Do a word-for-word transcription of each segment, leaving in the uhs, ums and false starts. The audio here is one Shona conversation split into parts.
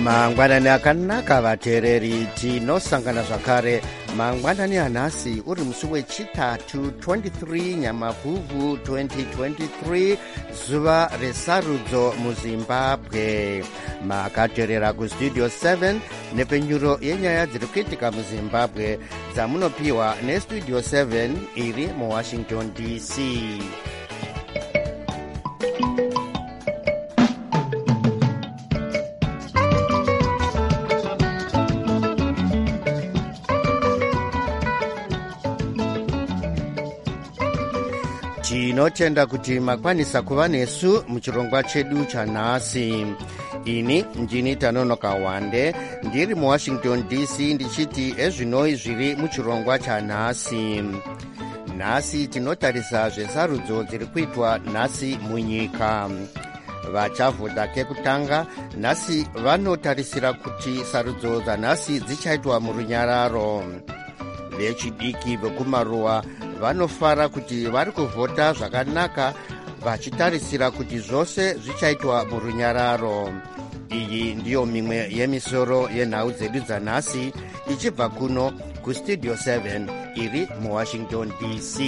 mangwanani akanaka vateereri, tinosangana zvakare mangwanani anhasi uri musi wechitatu twenty-three nyamavhuvhu twenty twenty-three, zuva resarudzo muzimbabwe. Makateerera kustudio seven nepenyuro yenyaya dziri kuitika muzimbabwe dzamunopiwa nestudio seven iri muwashington D C. Tinotenda kuti makwanisa kuva nesu muchirongwa chedu chanhasi. Ini ndini Tanonoka Wande, ndiri muwashington D C ndichiti ezvinoi zviri muchirongwa chanhasi. Nhasi tinotarisa zvesarudzo dziri kuitwa nhasi munyika. Vachavhota kekutanga nhasi vanotarisira kuti sarudzo dzanhasi dzichaitwa murunyararo. Vechidiki vekumaruwa vanofara kuti vari kuvhota zvakanaka, vachitarisira kuti zvose zvichaitwa murunyararo. Iyi ndiyo mimwe yemisoro yenhau dzedu dzanhasi ichibva kuno kustudio seven iri muwashington D C.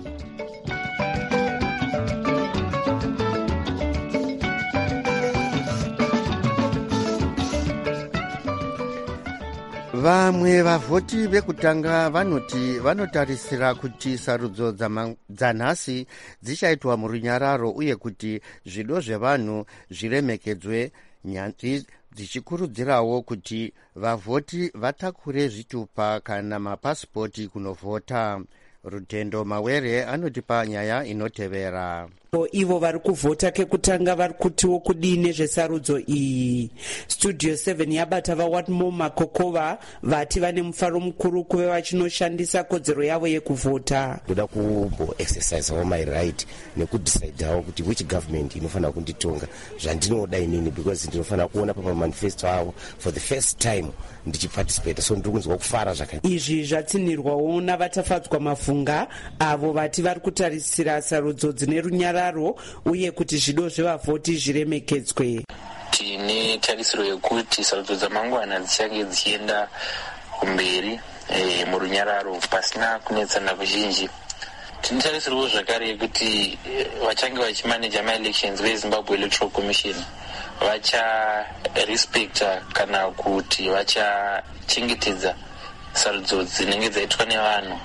Vamwe vavhoti vekutanga vanoti vanotarisira kuti sarudzo dzanhasi dzichaitwa murunyararo uye kuti zvido zvevanhu zviremekedzwe, nyanzvi dzichikurudzirawo kuti vavhoti vatakure zvitupa kana mapasipoti kunovhota. Rutendo Mawere anotipa nyaya inotevera. Ivo vari kuvhota kekutanga vari kutiwo kudini zvesarudzo iyi. Studio seven yabata vaWatmo Makokova vati vane mufaro mukuru kuve vachinoshandisa kodzero yavo yekuvhota. Kuda kumbo exercise all my right nekudecide hawo kuti which government inofanira kunditonga zvandinoda inini, because ndinofanira kuona papa manifesto avo for the first time ndichiparticipate, so ndiri kunzwa kufara zvakanyanya. Izvi zvatsinirwawo navatafadzwa mafunga avo vati vari kutarisira sarudzo dzine runyararo uye kuti zvido zvevavhoti zviremekedzwe. Tine tarisiro yekuti sarudzo dzamangwana dzichange dzichienda kumberi e, murunyararo pasina kunetsana kuzhinji. Tine tarisiro zvakare yekuti vachange vachimaneja ma-elections veZimbabwe Electoral Commission vacha respecta kana kuti vachachengetedza sarudzo dzinenge dzaitwa nevanhu,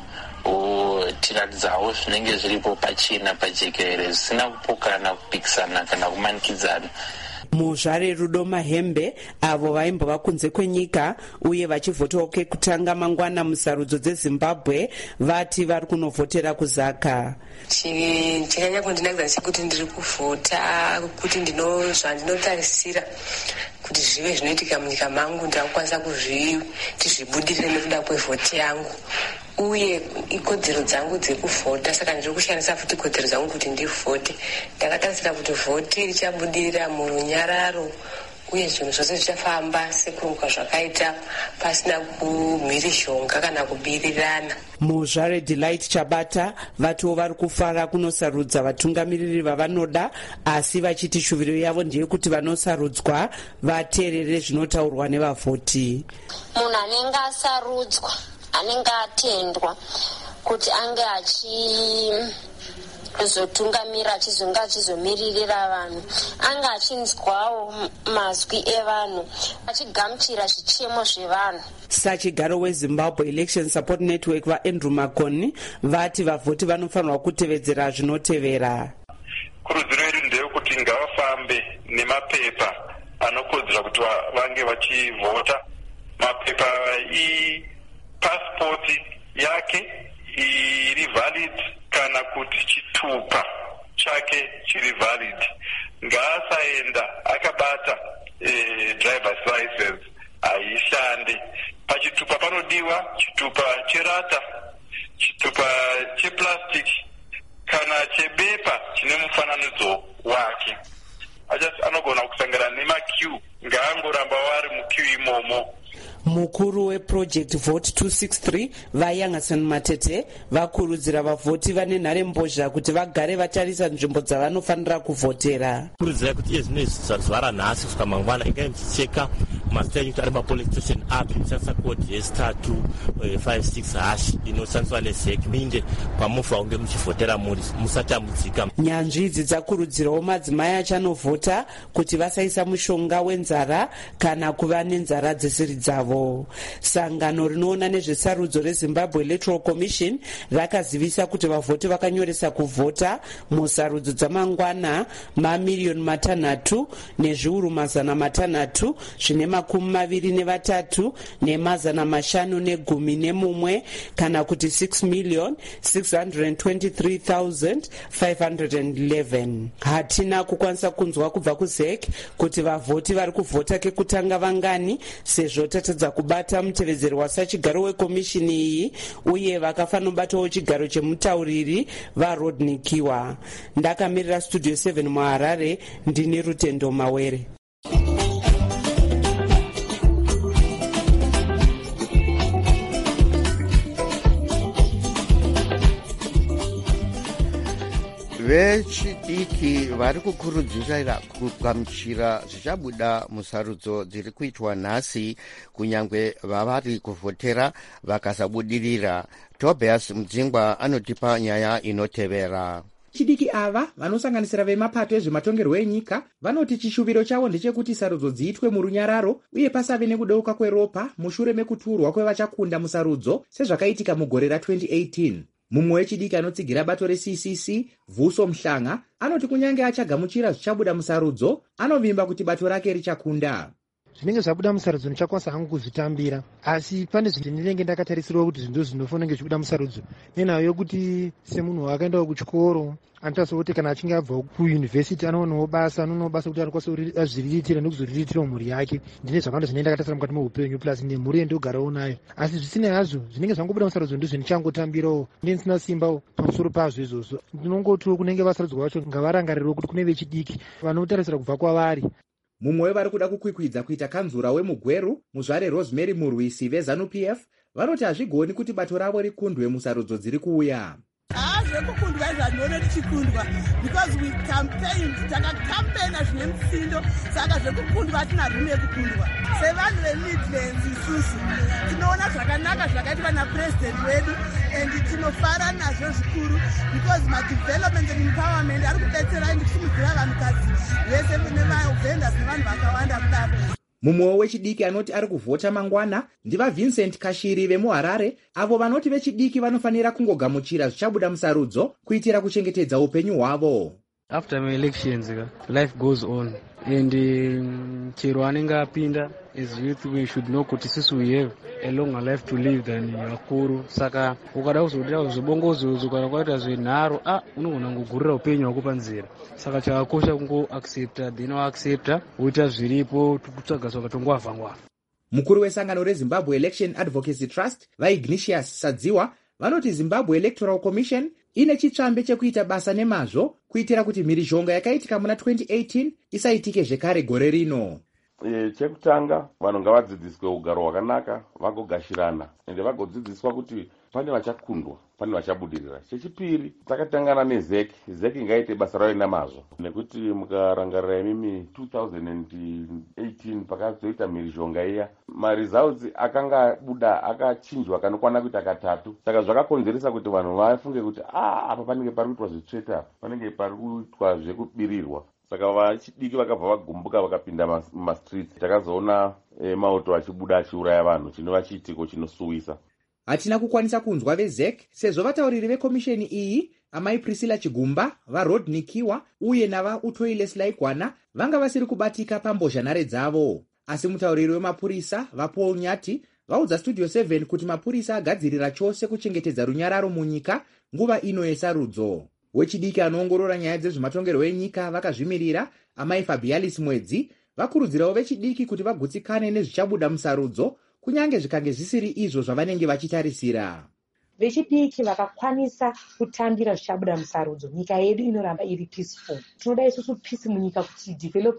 tiradzawo zvinenge zviripo pachena pajekerere zvisina kupokana, kupikisana kana kumanikidzana. Muzvare Rudo Mahembe avo vaimbova kunze kwenyika uye vachivhotawo kekutanga mangwana musarudzo dzeZimbabwe vati vari kunovhotera kuzaka. Chikanya kundinakidza chekuti ndiri kuvhota kuti ndino zvandinotarisira kuti zvive zvinoitika munyika mangu ndakukwanisa kuzviti zvibudirire nekuda kwevhoti yangu uye ikodzero dzangu dzekuvhota. Saka ndiri kushandisa futi ikodzero dzangu kuti ndivhote. Ndakatarisira kuti vhoti richabudirira murunyararo uye zvinhu zvose zvichafamba sekuruka zvakaita pasina kumhirizhonga kana kubirirana. Muzvare Delight Chabata vatiwo vari kufara kunosarudza vatungamiriri vavanoda, asi vachiti shuviro yavo ndeyekuti vanosarudzwa vateerere zvinotaurwa nevavhoti. Munhu anenge asarudzwa, anenge atendwa kuti ange achi zotungamira achizonga achizomiririra vanhu, anga achinzwawo mazwi evanhu, achigamuchira zvichemo zvevanhu. Sachigaro weZimbabwe Election Support Network vaAndrew Makoni vati vavhoti vanofanirwa kutevedzera zvinotevera. Kurudziro yedu ndeyekuti ngavafambe nemapepa anokodzera kuti vange vachivhota. Mapepa ipasipoti yake iri valid kana kuti chitupa chake chiri valid. Ngaasaenda akabata e, driver's license aishande. Pachitupa panodiwa chitupa cherata, chitupa cheplastic kana chebepa chine mufananidzo wake. Achasi anogona kusangana nemaqueue, ngaangoramba vari muqueue imomo. Mukuru weproject Vote two sixty-three vaYangason Matete vakurudzira vavhoti vane nhare mbozha kuti vagare vatarisa nzvimbo dzavanofanira kuvhotera. Kurudzira kuti iye zvino zuva ranhasi kusvika mangwana ingai muchicheka masitenya kuti ari mapolice station api kushandisa kodi yesitatu five six hash inoshandiswa nezeki minde pamufa unge muchivhotera muri musatambudzika. Nyanzvi idzi dzakurudzirawo madzimai achanovhota kuti vasaisa mushonga wenzara kana kuva nenzara dzisiri dzavo. Sangano rinoona nezvesarudzo reZimbabwe Electoral Commission rakazivisa kuti vavhoti vakanyoresa kuvhota musarudzo dzamangwana mamiriyoni matanhatu nezviuru mazana matanhatu zvine makumi maviri nevatatu nemazana mashanu negumi nemumwe kana kuti six million six hundred twenty-three thousand five hundred eleven. Hatina kukwanisa kunzwa kubva kuZEC kuti vavhoti vari kuvhota kekutanga vangani sezvo tatadza kubata mutevezeri wasachigaro wekomishini iyi uye vakafanobatawo chigaro chemutauriri vaRodney Kiwa. Ndakamirira Studio seven muHarare, ndini Rutendo Mawere. vechidiki vari kukurudzira kugamuchira zvichabuda musarudzo dziri kuitwa nhasi kunyange vavari kuvhotera vakasabudirira. Tobias Mudzingwa anotipa nyaya inotevera. Chidiki ava vanosanganisira vemapato ezvematongerwo enyika vanoti chishuviro chavo ndechekuti sarudzo dziitwe murunyararo uye pasave nekudeuka kweropa mushure mekuturwa kwevachakunda musarudzo sezvakaitika mugore ra twenty eighteen. Mumwe wechidiki anotsigira bato reC C C Vuso Mhlanga anoti kunyange achagamuchira zvichabuda musarudzo anovimba kuti bato rake richakunda. Zvinenge zvabuda musarudzo ndichakwanisa hangu kuzvitambira, asi pane zvinhu ndinenge ndakatarisirwa kuti zvinhu zvinofanira zvibuda musarudzo nenayo yokuti semunhu akaendawo kuchikoro anotarisirwa kuti kana achinge abva kuyunivhesiti anoonawo basa anoonawo basa kuti anokwanisa azviriritira nekuzoriritira mhuri yake. Ndine zvakawanda zvinenge ndakatarisira mukati meupenyu plus nemhuri yendogarawo nayo, asi zvisinei hazvo zvinenge zvangobuda musarudzo ndizvo ndichangotambirawo ndine ndisina simba pamusoro pazvo izvozvo. Ndinongotiwo kunenge vasarudzwa vacho ngavarangarirwo kuti kune vechidiki vanotarisira kubva kwavari. Mumwe wevari kuda kukwikwidza kuita kanzura wemugweru muzvare Rosemary Murwisi veZANU-P F vanoti hazvigoni kuti bato ravo rikundwe musarudzo dziri kuuya. Zvekukundwa izvo handinoona tichikundwa because we campaigned takakampena zvine mutsindo, saka zvekukundwa hatina rume yekukundwa. Sevanhu veMidlands isusu tinoona zvakanaka zvakaitwa napresident wedu and tinofara nazvo zvikuru because madevelopment and empowerment ari kudetsera ndikusimudzira vanhukadzi vese nevavhendas nevanhu vakawanda kudaro. Mumwe wechidiki anoti ari kuvhota mangwana ndiva Vincent Kashiri vemuHarare avo vanoti vechidiki vanofanira kungogamuchira zvichabuda musarudzo kuitira kuchengetedza upenyu hwavo. After my elections, life goes on. And um, chero anenge apinda as youth we should know kuti sisi we have a longer life to live than vakuru. Saka ukada kuzodira kuzobongozozo kana kwaita zvenharo ah unogona kugurira upenyu hwako panzira. Saka chakakosha kungo accepta then wa accepta uita zviripo tukutsvaga soka tongwavhangwa. Mukuru wesangano reZimbabwe Election Advocacy Trust vaIgnatius Sadziwa vanoti Zimbabwe Electoral Commission ine chitsvambe chekuita basa nemazvo kuitira kuti mhirizhonga yakaitika muna twenty eighteen isaitike zvekare gore rino. E, chekutanga vanhu ngavadzidziswe ugaro hwakanaka vagogashirana ende vagodzidziswa kuti pane vachakundwa pane vachabudirira. Chechipiri takatangana neZEC, ZEC ngaite basa rayo namazvo nekuti mukarangarira imimi two thousand eighteen pakazoita mhirizhonga iya maresults akanga buda akachinjwa kanokwana kuita katatu, saka zvakakonzeresa kuti vanhu vafunge kuti ah apa panenge pari kuitwa zvitsveta panenge pari kuitwa zvekubirirwa. Saka vachidiki vakabva vagumbuka vakapinda mumastreets takazoona e, mauto achibuda achiuraya vanhu chinova chiitiko chinosuwisa. Hatina kukwanisa kunzwa veZEC sezvo vatauriri vekomisheni iyi amai Priscilla Chigumba vaRodney Kiwa uye navaUtoile Selaigwana vanga vasiri kubatika pambozhanhare dzavo. Asi mutauriri wemapurisa vaPaul Nyati vaudza Studio seven kuti mapurisa agadzirira chose kuchengetedza runyararo munyika nguva ino yesarudzo. Wechidiki anoongorora nyaya dzezvematongerwo enyika vakazvimirira amai Fabialis Mwedzi vakurudzirawo vechidiki kuti vagutsikane nezvichabuda musarudzo kunyange zvikange zvisiri izvo zvavanenge vachitarisira. Vechidiki vakakwanisa kutambira zvichabuda musarudzo nyika yedu inoramba iri peaceful. Tinoda isusu peace munyika kuti develop.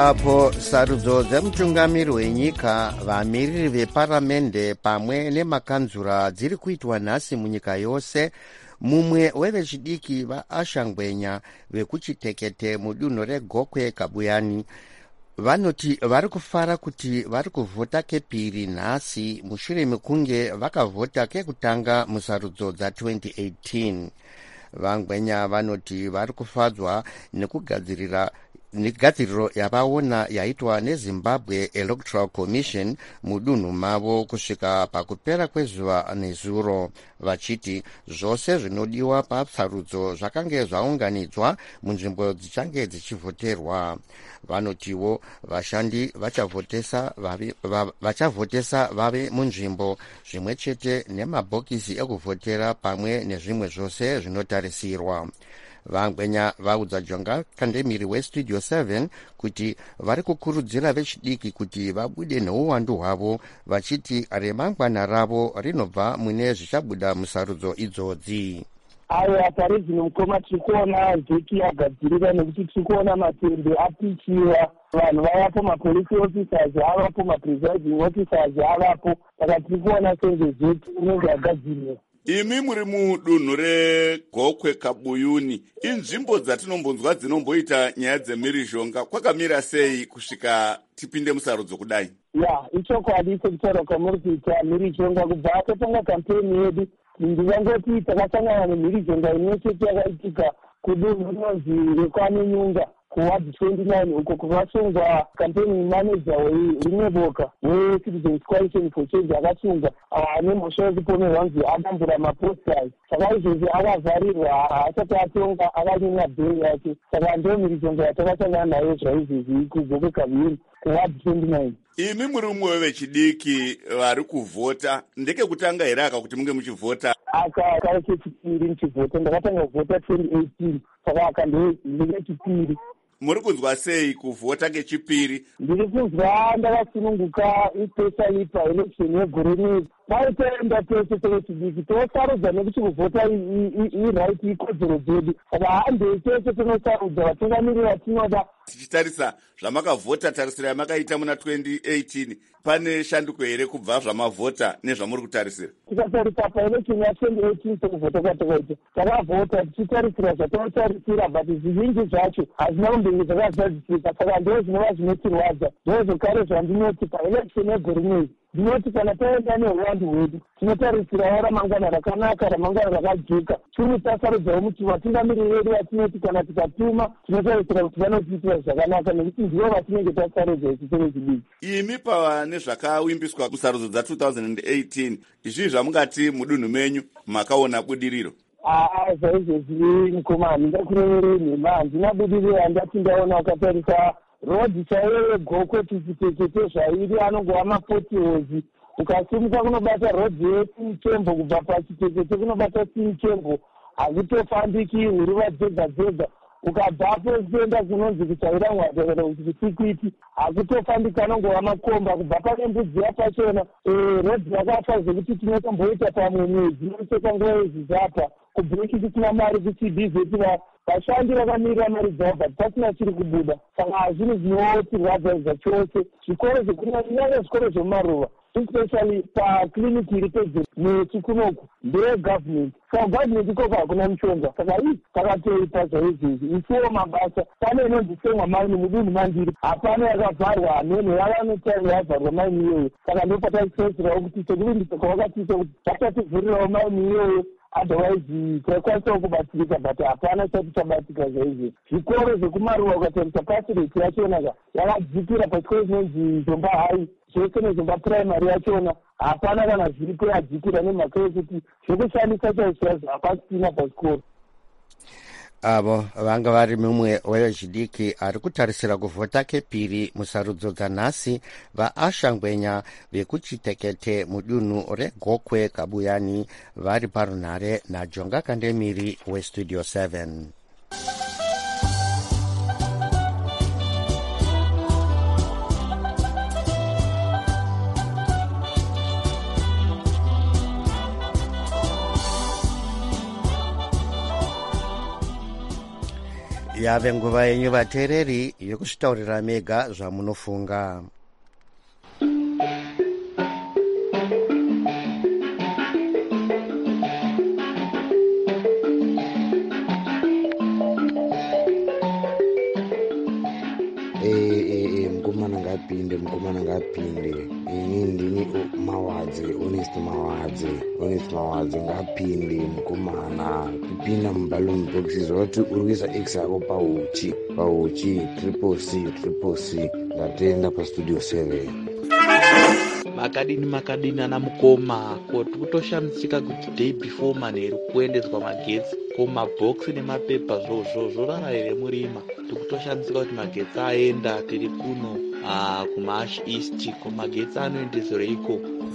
apo sarudzo dzemutungamiri wenyika, vamiriri veparamende pamwe nemakanzura dziri kuitwa nhasi munyika yose, mumwe wevechidiki vaashangwenya vekuchitekete mudunhu regokwe kabuyani vanoti vari kufara kuti vari kuvhota kepiri nhasi mushure mekunge vakavhota kekutanga musarudzo dza-twenty eighteen. Vangwenya vanoti vari kufadzwa nekugadzirira negadziriro yavaona yaitwa nezimbabwe electoral commission mudunhu mavo kusvika pakupera kwezuva nezuro, vachiti zvose zvinodiwa pasarudzo zvakange zvaunganidzwa munzvimbo dzichange dzichivhoterwa. Vanotiwo vashandi vachavhotesa vave, vachavhotesa vave munzvimbo zvimwe chete nemabhokisi ekuvhotera pamwe nezvimwe zvose zvinotarisirwa. Vangwenya vaudza Jonga Kandemiri westudio seven kuti vari kukurudzira vechidiki kuti vabude neuwandu hwavo, vachiti remangwana ravo rinobva mune zvichabuda musarudzo idzodzi. Aya parizino mukoma tiri kuona zeki yagadzirira nekuti tiri kuona matembe apichiwa, vanhu vavapo, mapolisi officers avapo, mapresiding officers avapo, saka tiri kuona senge zeki inenge yagadzirira. Imi muri mudunhu regokwe kabuyuni, inzvimbo dzatinombonzwa dzinomboita nyaya dzemhirizhonga, kwakamira sei kusvika tipinde musarudzo kudai? Ya, ichokwadi sekutaura kwamuri kuita mhirizhonga kubva tatanga kampeni yedu. Ndingangoti takasangana nemhirizhonga imwe chete yakaitika kudunhu rinonzi rekwanenyunga kuward twenty-nine, uko kwakasungwa campaign manager werimwe boka weCitizens Coalition for Change akasunga nemhosva yekupomerwa kunzi adambura maposters. Saka izvozvi akavharirwa, haasati atonga, akanyenya bheri yake. Saka ndo mhirizhonga yatakasangana nayo zvaizvozvi kugokwe kabuyuni kuward twenty-nine. Imi muri umwe vechidiki vari kuvhota, ndekekutanga here aka kuti munge muchivhota? Aka kare kechipiri muchivhota, ndakatanga kuvhota twenty eighteen, saka aka ndekechipiri. Muri kunzwa sei kuvhota kechipiri? Ndiri kunzwa ndakasununguka, especially paelection yegore rino. Dai toenda tese sevechidiki tosarudza nekuti kuvhota iright ikodzero dzedu, saka handei tese tinosarudza vatungamiri vatinoda. Tichitarisa zvamakavhota, tarisiro yamakaita muna twenty eighteen, pane shanduko here kubva zvamavhota nezvamuri kutarisira? Tikatarisa paelection ya-twenty eighteen sekuvhota kwatakaita, takavhota tichitarisira zvatinotarisira, but zvizhinji zvacho hazvina kumbenge zvakazadzisika, saka ndo zvinova zvinotirwadza. Ndo zvekare zvandinoti paelection yegore rineri, ndinoti kana taenda neuwandu hwedu tinotarisirawo ramangwana rakanaka, ramangwana rakajeka. Chiri tasarudzawo muti vatungamiri vedu vatinoti kana tikatuma tinotarisira kuti vanotiitira zvakanaka, nekuti ndivo vatinenge tasarudza isu sevechidiki. Imi pane zvakawimbiswa musarudzo dza-twenty eighteen, izvi zvamungati mudunhu menyu makaona budiriro? Ah, zvaizvozvi mukoma handingakurevere nhema, handina budiriro handati ndaona. Ukatarisa rodhi chaiyo yegokwe tichitekete zvairi anongova mapotihozi, ukasimuka kunobata rodhi yesimchembo, kubva pachitekete kunobata simchembo, hazvitofambiki huruva dzega dzega. Ukabvapo kuenda kunonzi kuchaira mwata kana kuti kusikwiti, hakutofambika, anongova makomba. Kubva pane mbudzi yapachona rodhi yakafa zvekuti tinotomboita pamwe mwedzi nocheka nguva yezvizapa kubhiriki kusina mari kuchibhizeti vashandi vakamirira mari dzavo, but pasina chiri kubuda. Saka hazvinhu zvinotirwadza chose. Zvikoro zvekunyanya zvikoro zvemumaruva, especially pakliniki iri pedyo nechikunoku ndeyegovernment. Saka government ikoko hakuna mushonga, saka ii takatoita zvaizvizvi. Isiwo mabasa, pane inonzi semwa maini mudunhu mandiri, hapana yakavharwa, hamene yavanotaura yavharwa maini iyoyo. Saka ndopataisirawo kuti sekuvimbisa kwavakatiisa kuti vachativhurirawo maini iyoyo, otherwise taikwanisawo kubatsirika, but hapana chati chabatsika zvaizvi. Zvikoro zvekumaruva ukatarisa pasi reti yachona yakadzikira pachikoro chinonzi Zomba High, zvese nezomba primary yachona hapana kana zviripo yadzikira, nemhaka yekuti zvekushandisa chaizvazvo hapasina pachikoro. Avo vanga vari mumwe wevechidiki ari kutarisira kuvhota kepiri musarudzo dzanhasi, vaashangwenya vekuchitekete mudunhu regokwe kabuyani, vari parunhare naJonga Kandemiri westudio seven. yave nguva yenyu vateereri yokusvitaurira mega zvamunofunga. Mukomana ngapinde, mukomana ngapinde. Ini ndini Mawadze, honest Mawadze, honest Mawadze ngapinde mukomana. Kupinda muballoon boxes wati urikuisa X yako pauchi, pauchi triple C, triple C. Ndatenda pa studio seven. Makadini makadini ana mukoma kuti kutoshamitsika kuti day before manheru kuendedzwa magetsi ko mabhoksi nemapepa zvozvo zvorara here murima tikutoshamitsika kuti magetsi aenda tiri kuno kumash east ko magetsi anoendezereiko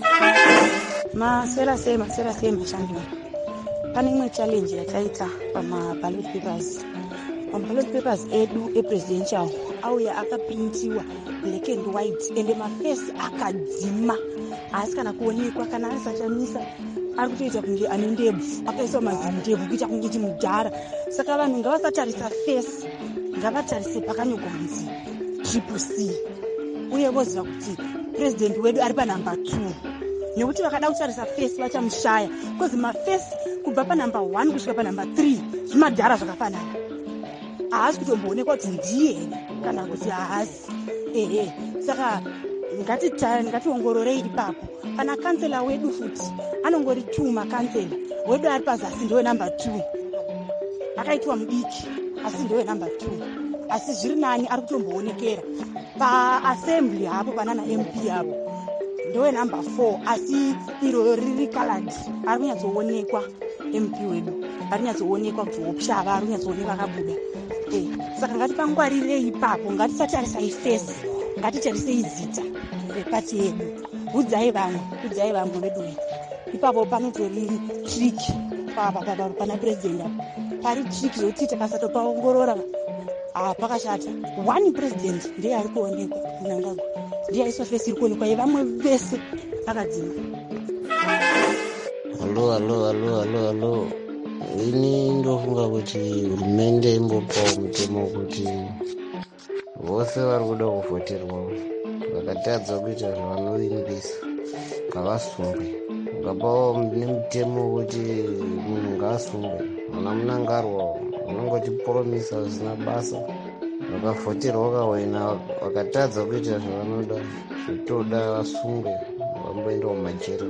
masera sei masera sei mashandiro. Pane imwe challenge yataita pamaballot papers. Maballot papers edu epresidential auya akapintiwa black and white ende mafesi akadzima haasi kana kuonekwa kana asachamisa ari kutoita kunge ane ndebvu akaiswa mazindebvu kuita kunge chimudhara. Saka vanhu ngavasatarisa fesi, ngavatarise pakanyorwa kunzi triple C uye voziva kuti president wedu ari panumber two, nekuti vakada kutarisa fesi vachamushaya kozi mafesi kubva panumber one kusvika panumber three zvimadhara zvakafanana. Haasi kutomboonekwa kuti ndiye kana kuti haasi. Ehe, saka ngationgororei ipapo. Kana kansela wedu futi anongori two makansela, wedu ari pazasi ndiwe number two, akaitwa mudiki asi ndiwe number two, asi zviri nani ari kutomboonekera paassembly hapo panana M P hapo ndiwe number four, asi iro riri colored ari kunyatsoonekwa. M P wedu ari kunyatsoonekwa kuti wopshava ari kunyatsoonekwa akabuda. Eh, saka ngatipangwarirei ipapo, ngatisatarisa ifesi, ngatitarise izita repati yedu. Udzai vamwe, udzai vamwe vedu ipapo panotori triki papa pana president pari triki zvokuti tikasatopaongorora pakashata. One president ndiye ari kuonekwa munangagwa, ndiye aiswa fesi iri kuonekwa yevamwe vese vakadzima. Halo halo halo halo halo. Ini ndofunga kuti hurumende imbopawo mutemo wekuti vose vari kuda kuvhoterwa vakatadza kuita zvavanovimbisa ngavasungwe. Ukapawo nemutemo wekuti munhu ngaasungwe, muna munangarwa unongoti poromisa zvisina basa, vakavhoterwa vakawina vakatadza kuita zvavanoda zvitoda vasungwe vamboendawo mumajeri.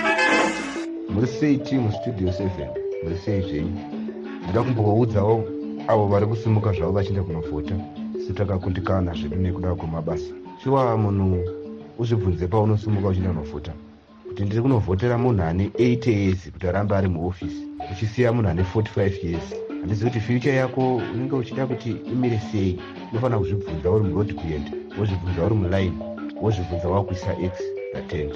Muri sei timu studio seven? Muri sei zvenyu? Ndida kumboudzawo avo vari kusimuka zvavo vachienda kunovhota sitakakundikana zvedu nekuda kwemabasa. Shuwa munhu uzvibvunze paunosimuka uchienda kunovhota kuti ndiri kunovhotera munhu ane eight years kuti arambe ari muofisi, uchisiya munhu ane forty-five years. Handizi kuti future yako unenge uchida kuti imire sei. Unofanira kuzvibvunza uri muroad kuenda, wozvibvunza uri muline, wozvibvunza wakuisa x attend.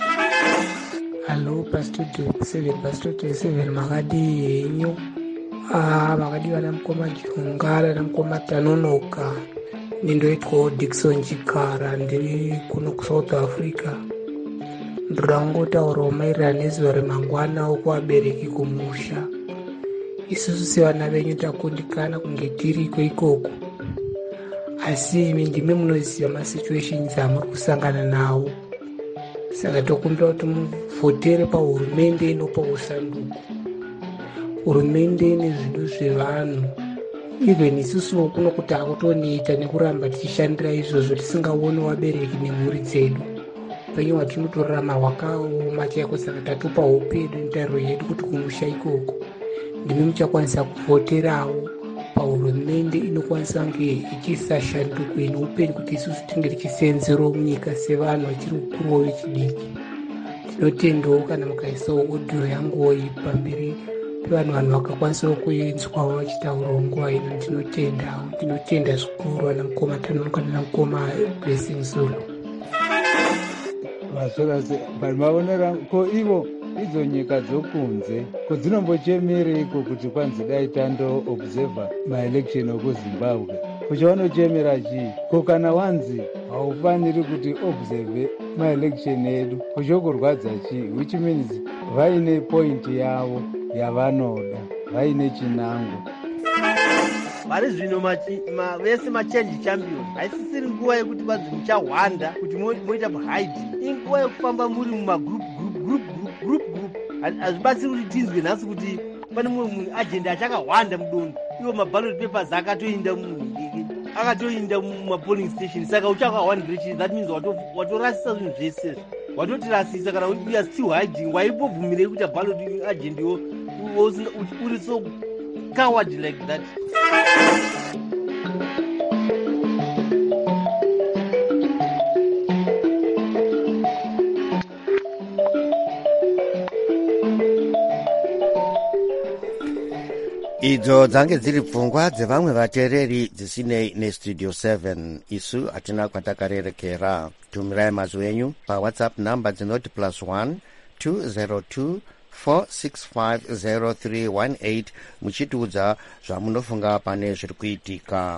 Hello, pastudio seven, pastudio seven, makadi yenyu. Ah, makadi vana mkoma Jirungara, vana mkoma Tanonoka. Nindoitwa Dickson Chikara, ndiri kuno ku South Africa. Ndoda kungotaurawo maererano nezuva remangwana okuvabereki kumusha. Isusu sevana venyu takundikana kunge tiriko ikoko. Asi imi ndimi munoziva masituations amuri kusangana nawo. Saka tokumbira kuti muvhotere pahurumende inopa usanduku. Hurumende ine zvinhu zvevanhu. Even isusu kuno kuti akutoneita nekuramba tichishandira izvozvo tisingaoni vabereki nemhuri dzedu. Upenyu hwatinotorarama hwakaoma chaiko, saka tatopa hope yedu netariro yedu kuti kumusha ikoko ndimi muchakwanisa kuvhoterawo pahurumende inokwanisa kunge ichiisa shanduko ine upenyu kuti isusu tinge tichiseenzerawo munyika sevanhu vachiri kukuruwo vechidiki. Tinotendawo kana mukaisawo odhiyo yanguwo pamberi pevanhu vanhu vakakwanisawo kuenzwawo vachitaurawo nguva ino. Tinotendawo, tinotenda zvikuru ana mukoma Tanonoka nana mukoma Blessing Zulu. Masora vanhu vaonera ko ivo idzo nyika dzokunze ko dzinombochemereiko kuti kwanzi dai tando observer maelection okuzimbabwe kuchavanochemera chii? Ko kana wanzi haufaniri kuti observe maelection edu kuchokurwadza chii? Which means vaine point yavo yavanoda, vaine chinango. vari zvino vese machange champion haisisiri nguva yekuti vanzi muchahwanda kuti moita hiding, inguva yekufamba muri mumagroup group group group group. Hazvibatsiri kuti tinzwe nhasi kuti pane mumwe munhu agenda achakahwanda mudongo, iwo maballot papers akatoinda akatoinda mumapolling station. Saka uchakahwandire chii? That means watorasisa zvinhu zvese, watotirasisa. Kana kuti we are still hiding, waibobvumirei kuti ballot agent iwo uri so coward like that? idzo dzange dziri pfungwa dzevamwe vateereri dzisinei nestudio seven. Isu hatina kwatakarerekera. Tumirai mazwi enyu pawhatsapp namba dzinoti plus one two zero two four six five zero three one eight muchitiudza zvamunofunga pane zviri kuitika.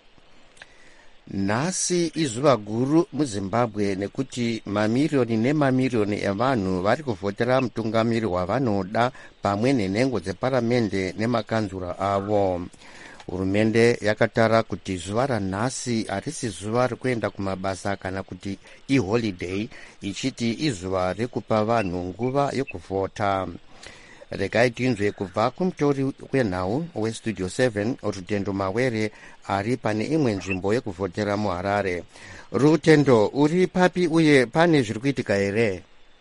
Nhasi izuva guru muZimbabwe nekuti mamiriyoni nemamiriyoni evanhu vari kuvhotera mutungamiri wavanoda pamwe nenhengo dzeparamende nemakanzura avo. Hurumende yakatara kuti zuva ranhasi harisi zuva rekuenda kumabasa kana kuti iholiday, ichiti izuva rekupa vanhu nguva yokuvhota. Regai tinzwe kubva kumutori wenhau westudio seven Rutendo Mawere ari pane imwe nzvimbo yekuvhotera muHarare. Rutendo, uri papi uye pane zviri kuitika here?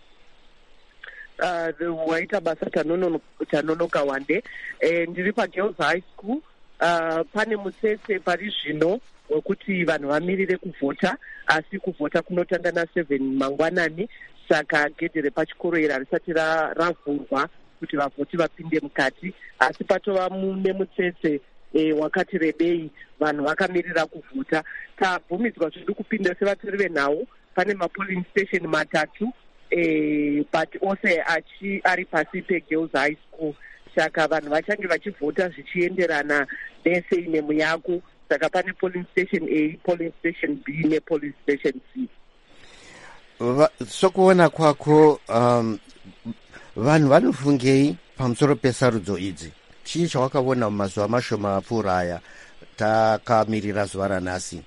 Uh, waita basa tanonoka wande. E, ndiri paGirls High School. Uh, pane mutsetse pari zvino wekuti vanhu vamirire kuvhota, asi kuvhota kunotanga na seven mangwanani. Saka gedhe repachikoro iri harisati ravhurwa kuti vavhoti vapinde mukati, asi patova nemutsetse e, wakati rebei vanhu vakamirira kuvhota. Tabvumidzwa zvedu kupinda sevatori venhau. Pane mapolling station matatu e, but ose achi ari pasi peGirls High School. Saka vanhu vachange vachivhota zvichienderana nesenemu yako. Saka pane polling station A, polling station B nepolling station C. Sokuona kwako um, vanhu vanofungei pamusoro pesarudzo idzi? Chii chawakaona mumazuva mashoma apfuura aya takamirira zuva ranhasi?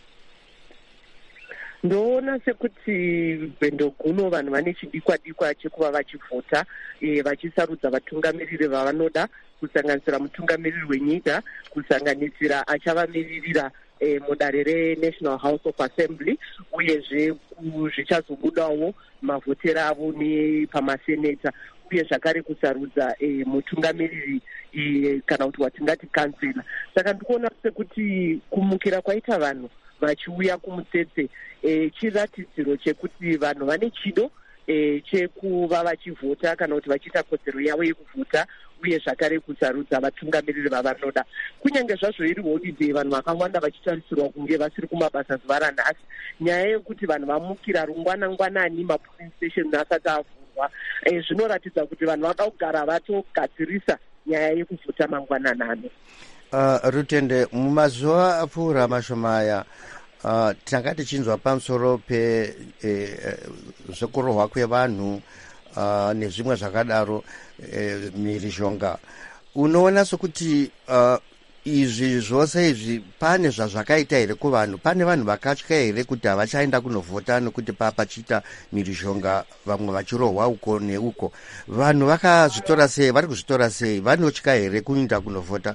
Ndoona sekuti bhendoguno vanhu vane chidikwa dikwa chekuva vachivhota, e, vachisarudza vatungamiriri vavanoda, kusanganisira mutungamiriri wenyika, kusanganisira achavamiririra e, mudare reNational House of Assembly, uyezve zvichazobudawo mavhotera avo nepamaseneta, uye zvakare kusarudza e, mutungamiriri e, kana kuti watingati kansela. Saka ndikuona sekuti kumukira kwaita vanhu vachiuya kumutsetse e, chiratidziro chekuti vanhu vane chido e, chekuva vachivhota kana kuti vachiita kodzero yavo yekuvhota, uye zvakare kusarudza vatungamiriri vavanoda. Kunyange zvazvo iri holiday, vanhu vakawanda vachitarisirwa kunge vasiri kumabasa zuva ranhasi. Nyaya yekuti vanhu vamukira rungwana ngwanani mapolling station asati avhurwa, e, zvinoratidza kuti vanhu vada kugara vatogadzirisa nyaya yekuvhota mangwananano. Uh, Rutende, mumazuva apfuura mashoma aya uh, tanga tichinzwa pamusoro pe eh, zvekurohwa kwevanhu uh, nezvimwe zvakadaro eh, mhirizhonga. Unoona sokuti uh, izvi zvose izvi pane zvazvakaita here kuvanhu? Pane vanhu vakatya here kuti havachaenda kunovhota nekuti papachiita mhirizhonga, vamwe vachirohwa uko neuko? Vanhu vakazvitora sei? Vari kuzvitora sei? Vanotya here kuenda kunovhota?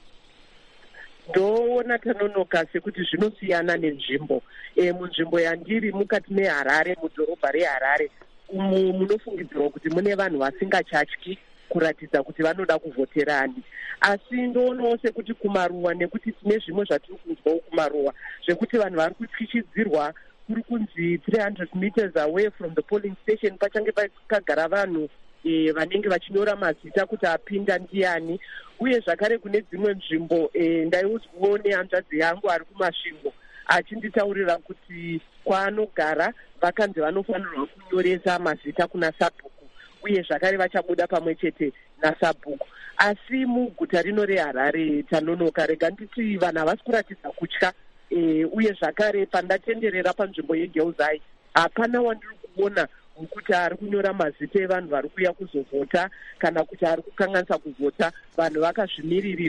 Ndoona tanonoka sekuti zvinosiyana nenzvimbo. E, munzvimbo yandiri mukati meHarare, mudhorobha reHarare, umu munofungidzirwa kuti mune vanhu vasingachatyi kuratidza kuti vanoda kuvhoterani. Asi ndoonawo sekuti kumaruwa, nekuti tine zvimwe zvatiri kunzwawo kumaruwa zvekuti vanhu vari kutyichidzirwa, kuri kunzi three hundred meters away from the polling station pachange pakagara vanhu e, vanenge vachinyora mazita kuti apinda ndiani. Uye zvakare kune dzimwe nzvimbo e, ndaiudzwawo nehanzvadzi yangu ari kumasvingo achinditaurira kuti kwaanogara vakanzi vanofanirwa kunyoresa mazita kuna sabhuku, uye zvakare vachabuda pamwe chete nasabhuku. Asi muguta rino reHarare tanonoka, rega nditi vanhu havasi kuratidza kutya, e, uye zvakare pandatenderera panzvimbo yeGirls High hapana wandiri kuona kuti ari kunyora mazita evanhu vari kuuya kuzovhota kana kuti ari kukanganisa kuvhota. Vanhu vakazvimiririra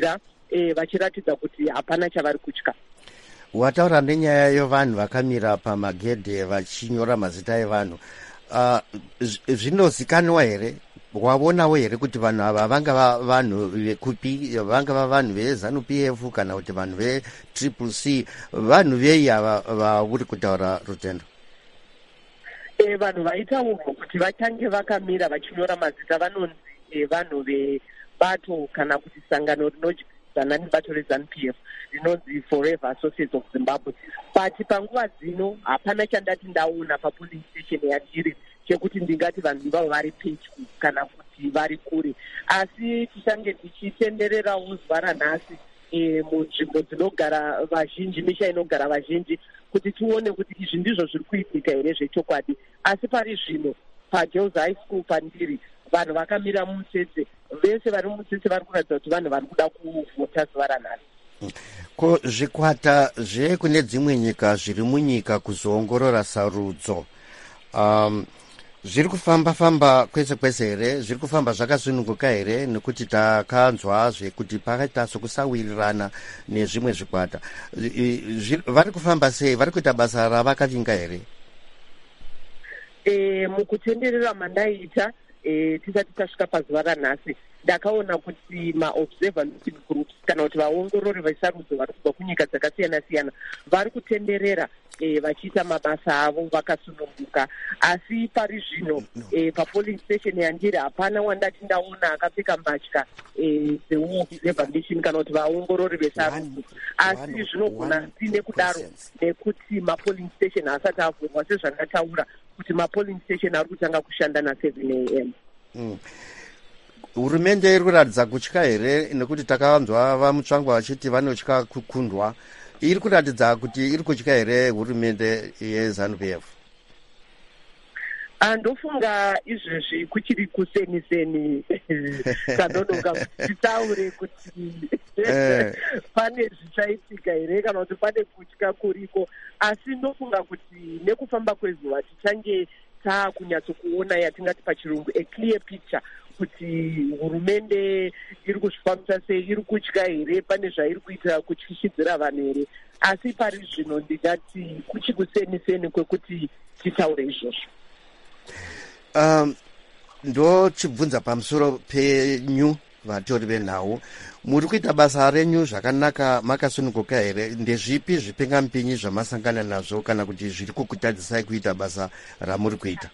e, vachiratidza kuti hapana chavari kutya. Wataura nenyaya yevanhu vakamira pamagedhe vachinyora mazita evanhu, uh, zvinozikanwa here, waonawo here kuti vanhu ava vanga vanhu vekupi, vanga vanhu veZANU P F kana kuti vanhu vetriple C, vanhu vei ava vauri kutaura Rutendo? E, vanhu vaitaurwa kuti vatange vakamira vachinyora mazita vanonzi e, vanhu vebato kana kuti sangano rinodyidzana nebato reZANU P F rinonzi Forever Associates of Zimbabwe. But panguva dzino hapana chandati ndaona papoling station yandiri chekuti ndingati vanhu ivavo vari pedyo kana kuti vari kure, asi tichange tichitendererawo zuva ranhasi e, munzvimbo dzinogara vazhinji, misha inogara vazhinji, kuti tione kuti izvi ndizvo zviri kuitika here zvechokwadi. Asi pari zvino paGirls High School pandiri vanhu vakamira mumutsetse, vese vari mumutsetse vari kuratidza kuti vanhu vari kuda kuvhota zuva ranhasi. Ko zvikwata zvekune dzimwe nyika zviri munyika kuzoongorora sarudzo, um, zviri kufamba famba kwese kwese here, zviri kufamba zvakasununguka here, nekuti takanzwa zvekuti pakaita sokusawirirana nezvimwe zvikwata, vari kufamba sei, vari kuita basa ravakavinga here? E, mukutenderera mandaita e, tisati tasvika pazuva ranhasi ndakaona kuti maobserver groups kana kuti vaongorori vesarudzo vari kubva kunyika dzakasiyana siyana vari kutenderera e, vachiita mabasa avo vakasununguka. Asi pari zvino e, papolling station yandiri hapana wandati ndaona akapfeka mbatya dzeobserver mission kana kuti vaongorori vesarudzo. Asi zvinogona sine kudaro nekuti mapolling station haasati avhurwa, sezvandataura kuti mapolling station ari kutanga kushanda na-seven a m. Mm. Hurumende iri kuratidza kutya here, nekuti takavanzwa vamutsvangwa vachiti vanotya kukundwa, iri kuratidza kuti iri kutya here hurumende yeZANU P F? Ndofunga izvezvi kuchiri kuseni-seni kanonoka kuti titaure kuti pane zvichaitika here kana kuti pane kutya kuriko. Asi ndofunga kuti nekufamba kwezuva tichange taakunyatsokuona yatingati pachirungu a clear picture kuti hurumende iri kuzvifambisa sei, iri kutya here, pane zvairi kuita kutyishidzira vanhu here. Asi pari zvino ndingati kuchi kuseni-seni kwekuti titaure izvozvo. Um, ndochibvunza pamusoro penyu vatori venhau, muri kuita basa renyu zvakanaka, makasununguka here? Ndezvipi zvipengamupinyi zvamasangana nazvo kana kuti zviri kukutadzisai kuita basa ramuri kuita?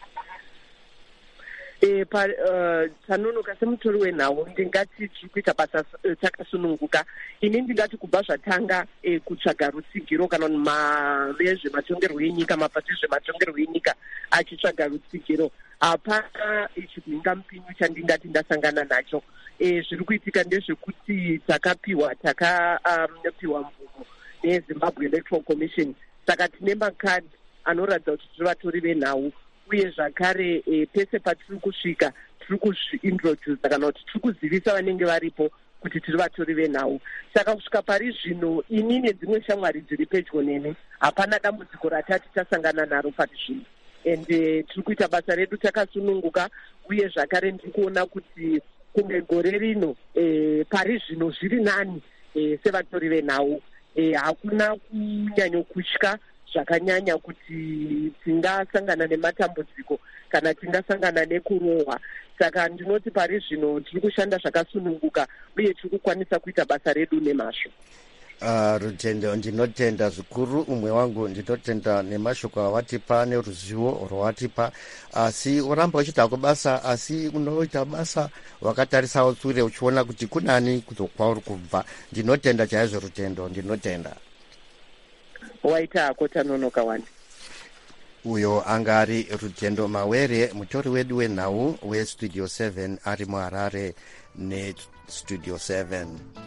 E, pa, uh, tanonoka semutori wenhau ndingati tiri kuita basa uh, takasununguka. Ini ndingati kubva zvatanga e, kutsvaga rutsigiro kana vezvematongerwo enyika, mapato ezvematongerwo enyika achitsvaga rutsigiro, hapana chipingamupinyi chandingati ndasangana nacho. E, zviri kuitika ndezvekuti takapiwa takapiwa um, mvumo neZimbabwe Electoral Commission, saka tine makadhi anoratidza kuti tiri vatori venhau, uye zvakare e, pese patiri kusvika tiri kuzviintrodusa kana kuti tiri kuzivisa vanenge varipo kuti tiri vatori venhau. Saka kusvika pari zvino ini nedzimwe shamwari dziri pedyo neni hapana dambudziko ratati tasangana naro pari zvino, ende tiri kuita basa redu takasununguka. Uye zvakare ndiri kuona kuti kunge gore rino e, pari zvino zviri nani e, sevatori venhau, e, hakuna kunyanyokutya zvakanyanya kuti tingasangana nematambudziko kana tingasangana nekurohwa. Saka ndinoti pari zvino tiri kushanda zvakasununguka uye tiri kukwanisa kuita basa redu nemazvo. Uh, Rutendo, ndinotenda zvikuru umwe wangu, ndinotenda nemashoko awatipa neruzivo rwawatipa, asi uramba uchiita kubasa, asi unoita basa wakatarisawo sure uchiona kuti kunani kuzokwauri kubva. Ndinotenda chaizvo Rutendo, ndinotenda. Waita akotanonoka wani. Uyo angari Rutendo Mawere, mutori wedu wenhau weStudio seven ari muHarare neStudio seven.